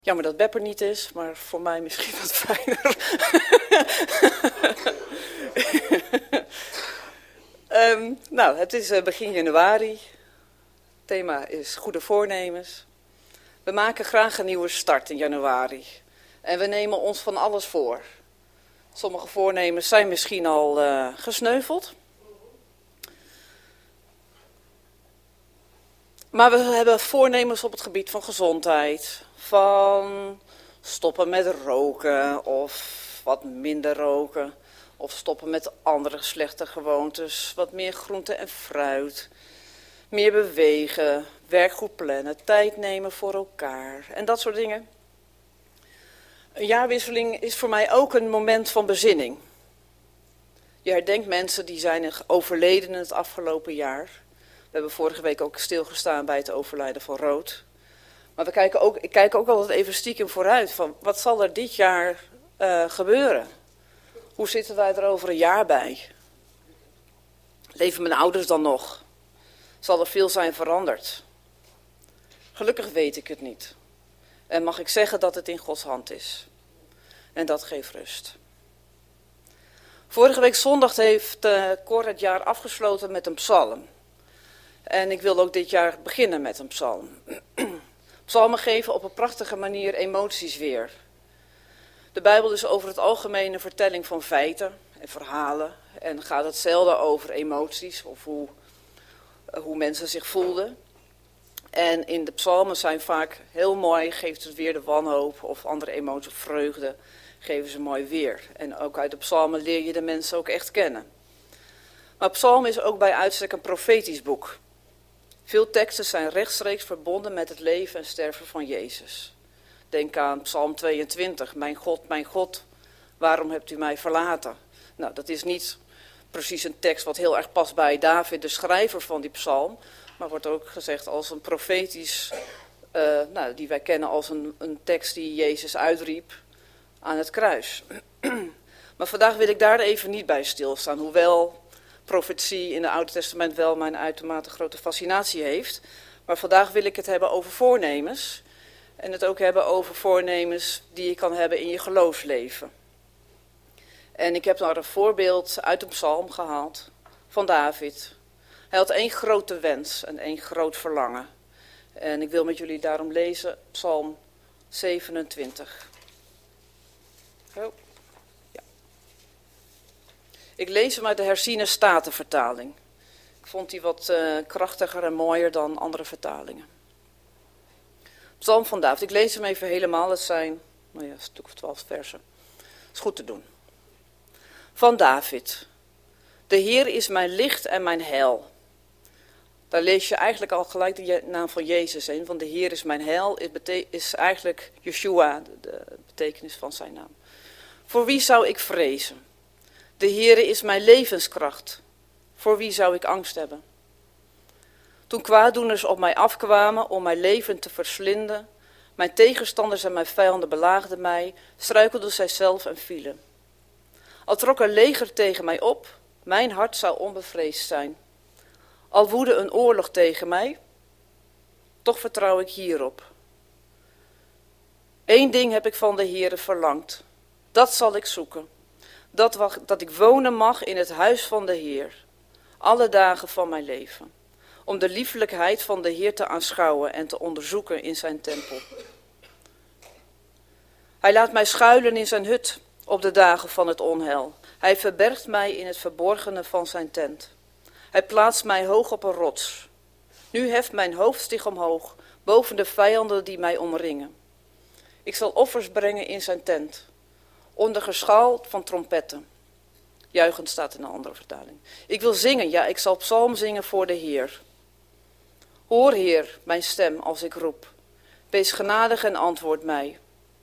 Jammer dat Bepper niet is, maar voor mij misschien wat fijner. Het is begin januari. Het thema is goede voornemens. We maken graag een nieuwe start in januari. En we nemen ons van alles voor. Sommige voornemens zijn misschien al gesneuveld. Maar we hebben voornemens op het gebied van gezondheid. Van stoppen met roken of wat minder roken. Of stoppen met andere slechte gewoontes. Wat meer groente en fruit. Meer bewegen. Werk goed plannen. Tijd nemen voor elkaar. En dat soort dingen. Een jaarwisseling is voor mij ook een moment van bezinning. Je herdenkt mensen die zijn overleden in het afgelopen jaar. We hebben vorige week ook stilgestaan bij het overlijden van Rood. Maar ik kijk ook altijd even stiekem vooruit van wat zal er dit jaar gebeuren? Hoe zitten wij er over een jaar bij? Leven mijn ouders dan nog? Zal er veel zijn veranderd? Gelukkig weet ik het niet. En mag ik zeggen dat het in Gods hand is. En dat geeft rust. Vorige week zondag heeft Cor het jaar afgesloten met een psalm. En ik wil ook dit jaar beginnen met een psalm. Psalmen geven op een prachtige manier emoties weer. De Bijbel is over het algemeen een vertelling van feiten en verhalen. En gaat het zelden over emoties of hoe mensen zich voelden. En in de psalmen zijn vaak heel mooi, geeft het weer de wanhoop of andere emoties, vreugde, geven ze mooi weer. En ook uit de psalmen leer je de mensen ook echt kennen. Maar psalm is ook bij uitstek een profetisch boek. Veel teksten zijn rechtstreeks verbonden met het leven en sterven van Jezus. Denk aan Psalm 22, mijn God, waarom hebt u mij verlaten? Nou, dat is niet precies een tekst wat heel erg past bij David, de schrijver van die psalm, maar wordt ook gezegd als een profetisch, die wij kennen als een tekst die Jezus uitriep aan het kruis. Maar vandaag wil ik daar even niet bij stilstaan, hoewel profetie in het Oude Testament wel mijn uitermate grote fascinatie heeft. Maar vandaag wil ik het hebben over voornemens. En het ook hebben over voornemens die je kan hebben in je geloofsleven. En ik heb daar een voorbeeld uit een psalm gehaald van David. Hij had één grote wens en één groot verlangen. En ik wil met jullie daarom lezen Psalm 27. Oh. Ik lees hem uit de herziene Statenvertaling. Ik vond die wat krachtiger en mooier dan andere vertalingen. Psalm van David. Ik lees hem even helemaal. Het zijn een stuk of 12 versen. Is goed te doen. Van David. De Heer is mijn licht en mijn heil. Daar lees je eigenlijk al gelijk de naam van Jezus in. Want de Heer is mijn heil. Is eigenlijk Yeshua, de betekenis van zijn naam. Voor wie zou ik vrezen? De Heere is mijn levenskracht. Voor wie zou ik angst hebben? Toen kwaaddoeners op mij afkwamen om mijn leven te verslinden, mijn tegenstanders en mijn vijanden belaagden mij, struikelden zij zelf en vielen. Al trok een leger tegen mij op, mijn hart zou onbevreesd zijn. Al woedde een oorlog tegen mij, toch vertrouw ik hierop. Eén ding heb ik van de Heere verlangd, dat zal ik zoeken. Dat ik wonen mag in het huis van de Heer, alle dagen van mijn leven, om de liefelijkheid van de Heer te aanschouwen en te onderzoeken in zijn tempel. Hij laat mij schuilen in zijn hut op de dagen van het onheil. Hij verbergt mij in het verborgene van zijn tent. Hij plaatst mij hoog op een rots. Nu heft mijn hoofd zich omhoog, boven de vijanden die mij omringen. Ik zal offers brengen in zijn tent. Onder geschaal van trompetten. Juichend staat in een andere vertaling. Ik wil zingen, ja, ik zal psalm zingen voor de Heer. Hoor, Heer, mijn stem als ik roep. Wees genadig en antwoord mij.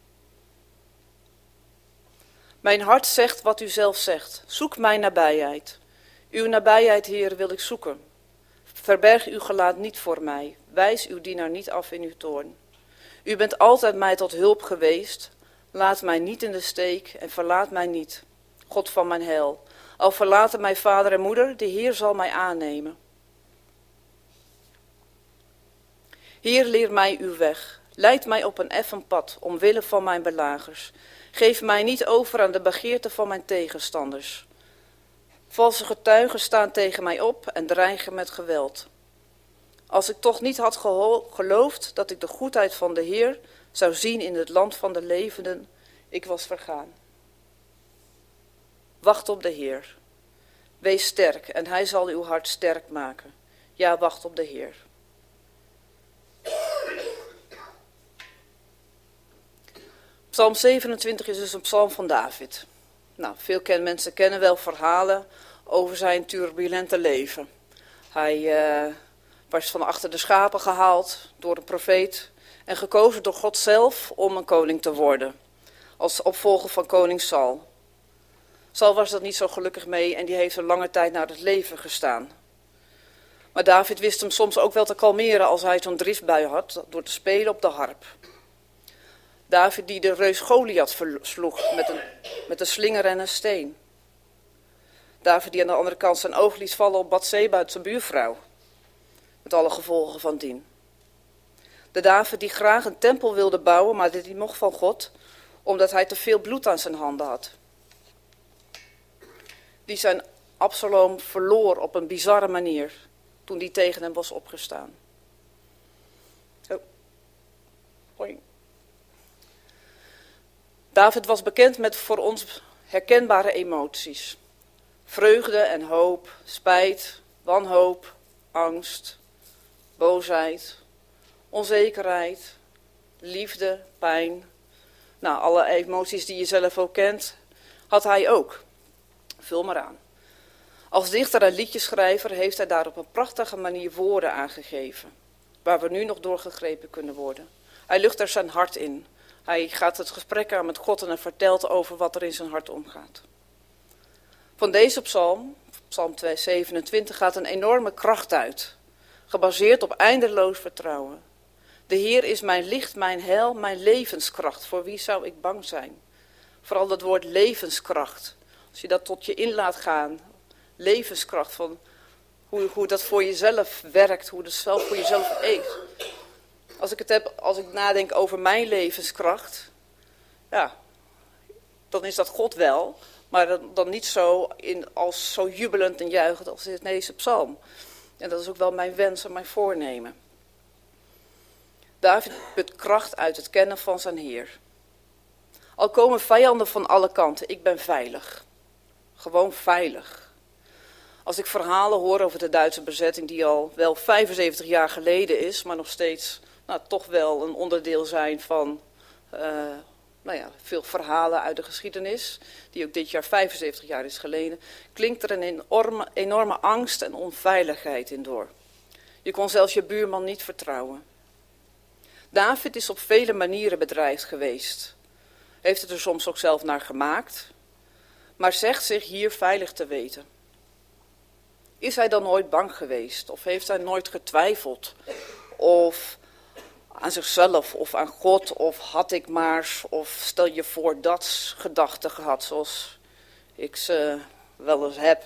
Mijn hart zegt wat u zelf zegt. Zoek mijn nabijheid. Uw nabijheid, Heer, wil ik zoeken. Verberg uw gelaat niet voor mij. Wijs uw dienaar niet af in uw toorn. U bent altijd mij tot hulp geweest. Laat mij niet in de steek en verlaat mij niet, God van mijn heil. Al verlaten mij vader en moeder, de Heer zal mij aannemen. Heer, leer mij uw weg. Leid mij op een effen pad, omwille van mijn belagers. Geef mij niet over aan de begeerte van mijn tegenstanders. Valse getuigen staan tegen mij op en dreigen met geweld. Als ik toch niet had geloofd dat ik de goedheid van de Heer zou zien in het land van de levenden, ik was vergaan. Wacht op de Heer. Wees sterk en hij zal uw hart sterk maken. Ja, wacht op de Heer. Psalm 27 is dus een psalm van David. Nou, veel mensen kennen wel verhalen over zijn turbulente leven. Hij was van achter de schapen gehaald door een profeet en gekozen door God zelf om een koning te worden. Als opvolger van koning Saul. Saul was dat niet zo gelukkig mee en die heeft een lange tijd naar het leven gestaan. Maar David wist hem soms ook wel te kalmeren als hij zo'n driftbui had door te spelen op de harp. David die de reus Goliath versloeg met een slinger en een steen. David die aan de andere kant zijn oog liet vallen op Batseba, zijn buurvrouw. Met alle gevolgen van dien. De David die graag een tempel wilde bouwen, maar dit niet mocht van God, omdat hij te veel bloed aan zijn handen had. Die zijn Absalom verloor op een bizarre manier toen die tegen hem was opgestaan. Hoi. David was bekend met voor ons herkenbare emoties. Vreugde en hoop, spijt, wanhoop, angst, boosheid, onzekerheid, liefde, pijn. Nou, alle emoties die je zelf ook kent, had hij ook. Vul maar aan. Als dichter en liedjeschrijver heeft hij daar op een prachtige manier woorden aangegeven, waar we nu nog doorgegrepen kunnen worden. Hij lucht er zijn hart in. Hij gaat het gesprek aan met God en hij vertelt over wat er in zijn hart omgaat. Van deze psalm, psalm 227, gaat een enorme kracht uit, gebaseerd op eindeloos vertrouwen. De Heer is mijn licht, mijn heil, mijn levenskracht. Voor wie zou ik bang zijn? Vooral dat woord levenskracht. Als je dat tot je in laat gaan, levenskracht, van hoe dat voor jezelf werkt, hoe dat zelf voor jezelf eet. Als ik nadenk over mijn levenskracht, ja, dan is dat God wel, maar dan niet zo als zo jubelend en juichend als in deze psalm. En dat is ook wel mijn wens en mijn voornemen. David put kracht uit het kennen van zijn Heer. Al komen vijanden van alle kanten, ik ben veilig. Gewoon veilig. Als ik verhalen hoor over de Duitse bezetting die al wel 75 jaar geleden is, maar nog steeds toch wel een onderdeel zijn van veel verhalen uit de geschiedenis, die ook dit jaar 75 jaar is geleden, klinkt er een enorme angst en onveiligheid in door. Je kon zelfs je buurman niet vertrouwen. David is op vele manieren bedreigd geweest. Heeft het er soms ook zelf naar gemaakt, maar zegt zich hier veilig te weten. Is hij dan nooit bang geweest? Of heeft hij nooit getwijfeld? Of aan zichzelf of aan God? Of had ik maar? Of stel je voor dat gedachten gehad zoals ik ze wel eens heb?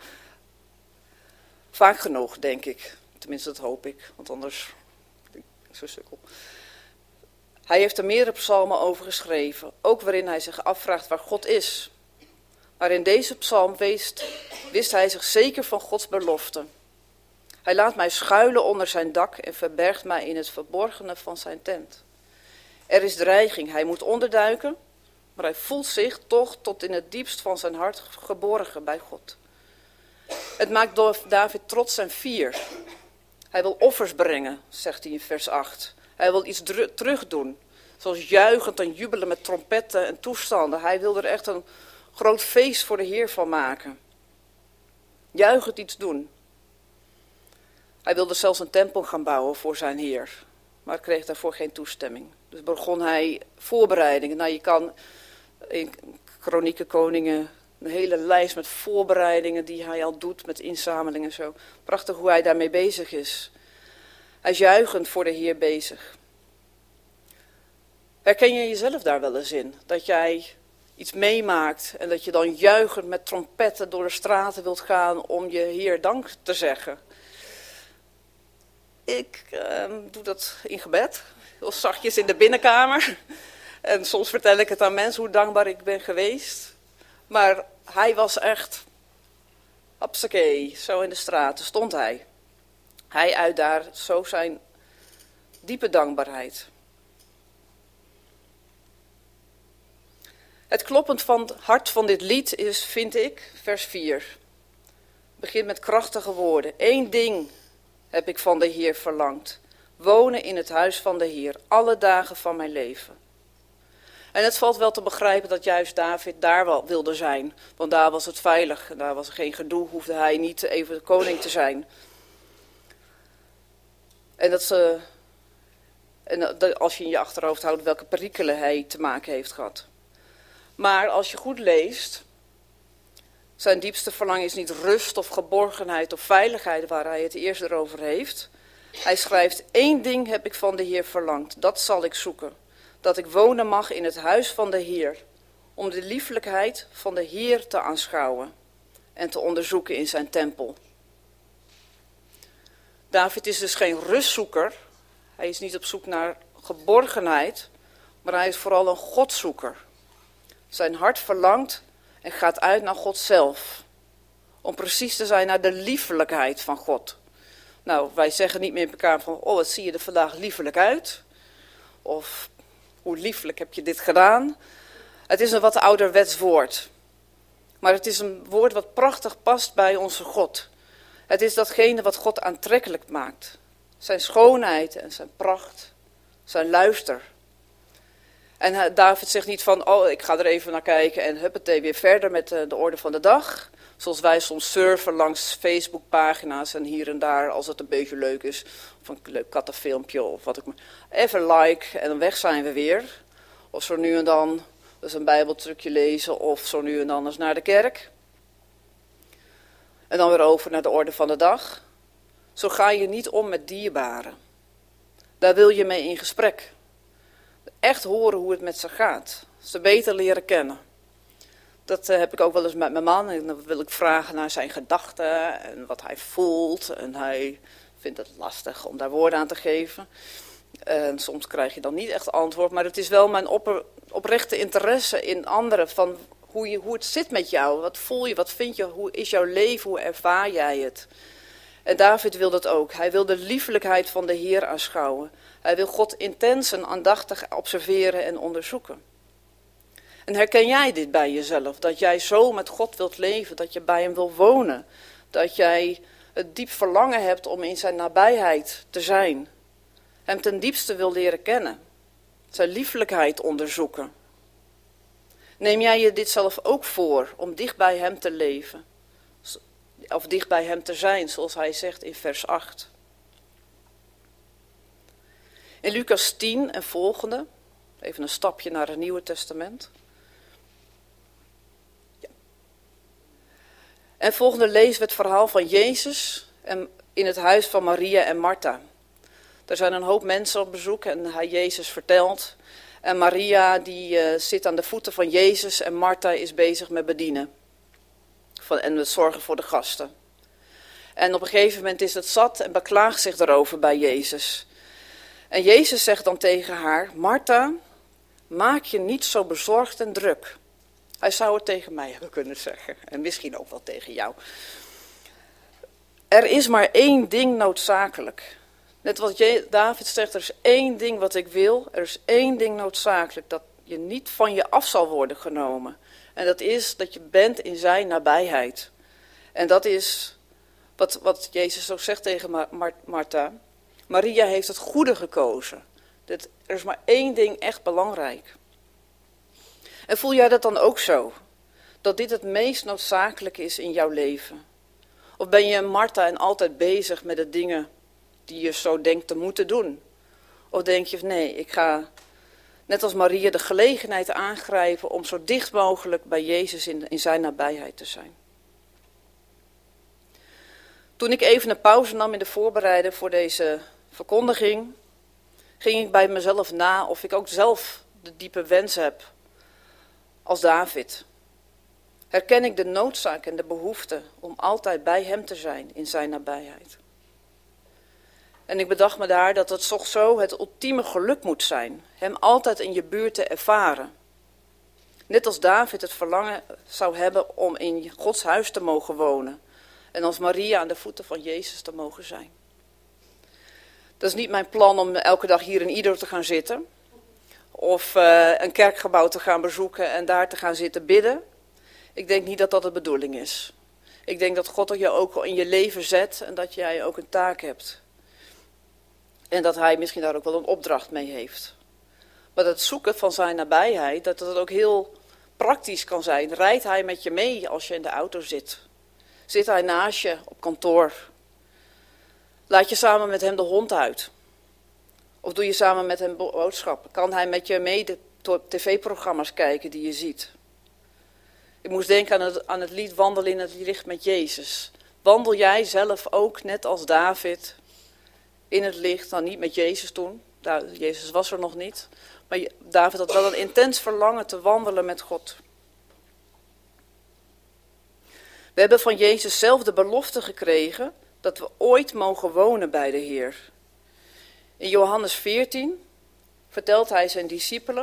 Vaak genoeg, denk ik. Tenminste, dat hoop ik. Want anders ben ik zo sukkel. Hij heeft er meerdere psalmen over geschreven. Ook waarin hij zich afvraagt waar God is. Maar in deze psalm wist hij zich zeker van Gods belofte. Hij laat mij schuilen onder zijn dak en verbergt mij in het verborgene van zijn tent. Er is dreiging, hij moet onderduiken, maar hij voelt zich toch tot in het diepst van zijn hart geborgen bij God. Het maakt David trots en fier. Hij wil offers brengen, zegt hij in vers 8. Hij wil iets terugdoen, zoals juichend en jubelen met trompetten en toestanden. Hij wil er echt een groot feest voor de Heer van maken. Juichend iets doen. Hij wilde zelfs een tempel gaan bouwen voor zijn Heer, maar kreeg daarvoor geen toestemming. Dus begon hij voorbereidingen. Nou, je kan in Kronieken Koningen een hele lijst met voorbereidingen die hij al doet, met inzamelingen en zo. Prachtig hoe hij daarmee bezig is. Hij is juichend voor de Heer bezig. Herken je jezelf daar wel eens in? Dat jij iets meemaakt en dat je dan juichend met trompetten door de straten wilt gaan om je Heer dank te zeggen. Ik doe dat in gebed. heel zachtjes in de binnenkamer. En soms vertel ik het aan mensen hoe dankbaar ik ben geweest. Maar hij was echt, hapsakee, zo in de straten stond hij. Hij uit daar zo zijn diepe dankbaarheid. Het kloppend van het hart van dit lied is, vind ik, vers 4. Het begint met krachtige woorden. 1 ding heb ik van de Heer verlangd. Wonen in het huis van de Heer, alle dagen van mijn leven. En het valt wel te begrijpen dat juist David daar wel wilde zijn. Want daar was het veilig en daar was er geen gedoe, hoefde hij niet even de koning te zijn. En als je in je achterhoofd houdt welke perikelen hij te maken heeft gehad. Maar als je goed leest, zijn diepste verlangen is niet rust of geborgenheid of veiligheid waar hij het eerst erover heeft. Hij schrijft, 1 ding heb ik van de Heer verlangd, dat zal ik zoeken. Dat ik wonen mag in het huis van de Heer, om de liefelijkheid van de Heer te aanschouwen en te onderzoeken in zijn tempel. David is dus geen rustzoeker, hij is niet op zoek naar geborgenheid, maar hij is vooral een Godzoeker. Zijn hart verlangt en gaat uit naar God zelf, om precies te zijn naar de liefelijkheid van God. Nou, wij zeggen niet meer in elkaar van, oh wat zie je er vandaag liefelijk uit, of hoe lieflijk heb je dit gedaan. Het is een wat ouderwets woord, maar het is een woord wat prachtig past bij onze God. Het is datgene wat God aantrekkelijk maakt. Zijn schoonheid en zijn pracht, zijn luister. En David zegt niet van, oh ik ga er even naar kijken en huppatee weer verder met de orde van de dag. Zoals wij soms surfen langs Facebookpagina's en hier en daar als het een beetje leuk is. Of een leuk kattenfilmpje of wat ik maar. Even like en dan weg zijn we weer. Of zo nu en dan dus een bijbeltrucje lezen of zo nu en dan eens naar de kerk. En dan weer over naar de orde van de dag. Zo ga je niet om met dierbaren. Daar wil je mee in gesprek. Echt horen hoe het met ze gaat. Ze beter leren kennen. Dat heb ik ook wel eens met mijn man. En dan wil ik vragen naar zijn gedachten en wat hij voelt. En hij vindt het lastig om daar woorden aan te geven. En soms krijg je dan niet echt antwoord. Maar het is wel mijn oprechte interesse in anderen. Van hoe het zit met jou. Wat voel je, wat vind je, hoe is jouw leven, hoe ervaar jij het? En David wil dat ook. Hij wil de liefelijkheid van de Heer aanschouwen. Hij wil God intens en aandachtig observeren en onderzoeken. En herken jij dit bij jezelf? Dat jij zo met God wilt leven, dat je bij hem wil wonen. Dat jij het diep verlangen hebt om in zijn nabijheid te zijn. Hem ten diepste wil leren kennen. Zijn liefelijkheid onderzoeken. Neem jij je dit zelf ook voor om dicht bij hem te leven? Of dicht bij hem te zijn, zoals hij zegt in vers 8. In Lucas 10 en volgende, even een stapje naar het Nieuwe Testament. Ja. En volgende lezen we het verhaal van Jezus in het huis van Maria en Martha. Er zijn een hoop mensen op bezoek en Jezus vertelt. En Maria die zit aan de voeten van Jezus en Martha is bezig met bedienen. En het zorgen voor de gasten. En op een gegeven moment is het zat en beklaagt zich erover bij Jezus. En Jezus zegt dan tegen haar, Martha, maak je niet zo bezorgd en druk. Hij zou het tegen mij hebben kunnen zeggen. En misschien ook wel tegen jou. Er is maar 1 ding noodzakelijk. Net wat David zegt, er is 1 ding wat ik wil. Er is 1 ding noodzakelijk. Dat je niet van je af zal worden genomen. En dat is dat je bent in zijn nabijheid. En dat is wat Jezus ook zegt tegen Martha. Maria heeft het goede gekozen. Er is maar 1 ding echt belangrijk. En voel jij dat dan ook zo? Dat dit het meest noodzakelijk is in jouw leven? Of ben je een Martha en altijd bezig met de dingen die je zo denkt te moeten doen? Of denk je, nee, ik ga net als Maria de gelegenheid aangrijpen om zo dicht mogelijk bij Jezus in zijn nabijheid te zijn? Toen ik even een pauze nam in de voorbereiding voor deze verkondiging, ging ik bij mezelf na of ik ook zelf de diepe wens heb als David. Herken ik de noodzaak en de behoefte om altijd bij hem te zijn in zijn nabijheid. En ik bedacht me daar dat het toch zo het ultieme geluk moet zijn. Hem altijd in je buurt te ervaren. Net als David het verlangen zou hebben om in Gods huis te mogen wonen. En als Maria aan de voeten van Jezus te mogen zijn. Dat is niet mijn plan om elke dag hier in Ido te gaan zitten. Of een kerkgebouw te gaan bezoeken en daar te gaan zitten bidden. Ik denk niet dat dat de bedoeling is. Ik denk dat God je ook in je leven zet en dat jij ook een taak hebt. En dat hij misschien daar ook wel een opdracht mee heeft. Maar het zoeken van zijn nabijheid, dat het ook heel praktisch kan zijn. Rijdt hij met je mee als je in de auto zit? Zit hij naast je op kantoor? Laat je samen met hem de hond uit? Of doe je samen met hem boodschappen? Kan hij met je mee de tv-programma's kijken die je ziet? Ik moest denken aan het lied Wandelen in het licht met Jezus. Wandel jij zelf ook, net als David, in het licht? Nou, niet met Jezus toen. Jezus was er nog niet. Maar David had wel een intens verlangen te wandelen met God. We hebben van Jezus zelf de belofte gekregen dat we ooit mogen wonen bij de Heer. In Johannes 14 vertelt hij zijn discipelen: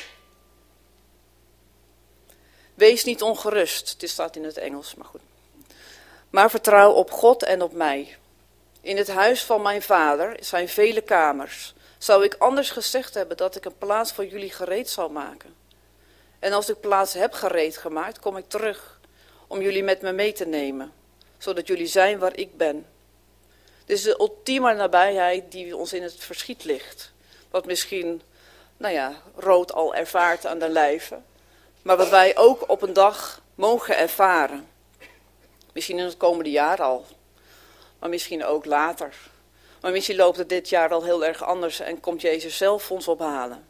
wees niet ongerust, dit staat in het Engels, maar goed. Maar vertrouw op God en op mij. In het huis van mijn vader zijn vele kamers. Zou ik anders gezegd hebben dat ik een plaats voor jullie gereed zal maken? En als ik plaats heb gereed gemaakt, kom ik terug om jullie met me mee te nemen, zodat jullie zijn waar ik ben. Dit is de ultieme nabijheid die ons in het verschiet ligt. Wat misschien, rood al ervaart aan de lijve. Maar wat wij ook op een dag mogen ervaren. Misschien in het komende jaar al. Maar misschien ook later. Maar misschien loopt het dit jaar al heel erg anders en komt Jezus zelf ons ophalen.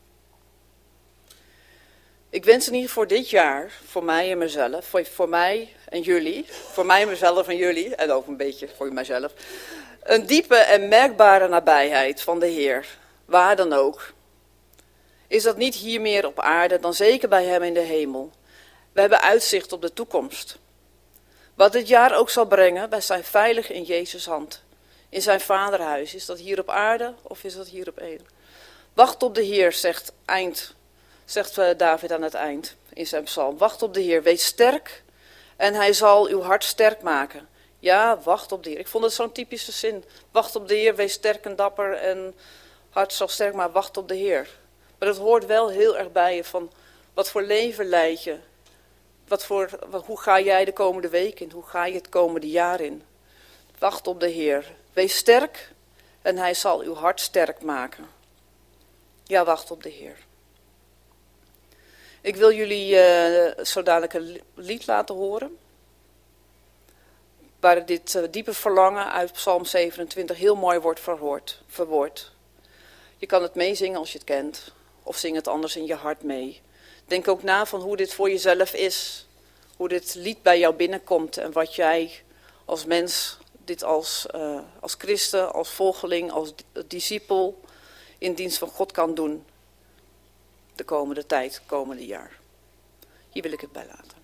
Ik wens in ieder geval voor dit jaar, voor mij en mezelf, voor mij en jullie, voor mij en mezelf en jullie, en ook een beetje voor mijzelf, een diepe en merkbare nabijheid van de Heer, waar dan ook. Is dat niet hier meer op aarde, dan zeker bij Hem in de hemel. We hebben uitzicht op de toekomst. Wat dit jaar ook zal brengen, wij zijn veilig in Jezus' hand. In zijn vaderhuis. Is dat hier op aarde of is dat hier op Eden? Wacht op de Heer, zegt David aan het eind in zijn psalm. Wacht op de Heer, wees sterk en hij zal uw hart sterk maken. Ja, wacht op de Heer. Ik vond het zo'n typische zin. Wacht op de Heer, wees sterk en dapper en hart zal sterk, maar wacht op de Heer. Maar dat hoort wel heel erg bij je van wat voor leven leid je? Hoe ga jij de komende week in? Hoe ga je het komende jaar in? Wacht op de Heer. Wees sterk en hij zal uw hart sterk maken. Ja, wacht op de Heer. Ik wil jullie zo dadelijk een lied laten horen. Waar dit diepe verlangen uit Psalm 27 heel mooi wordt verwoord. Je kan het meezingen als je het kent. Of zing het anders in je hart mee. Denk ook na van hoe dit voor jezelf is. Hoe dit lied bij jou binnenkomt. En wat jij als mens, dit als christen, als volgeling, als discipel in dienst van God kan doen. De komende tijd, het komende jaar. Hier wil ik het bij laten.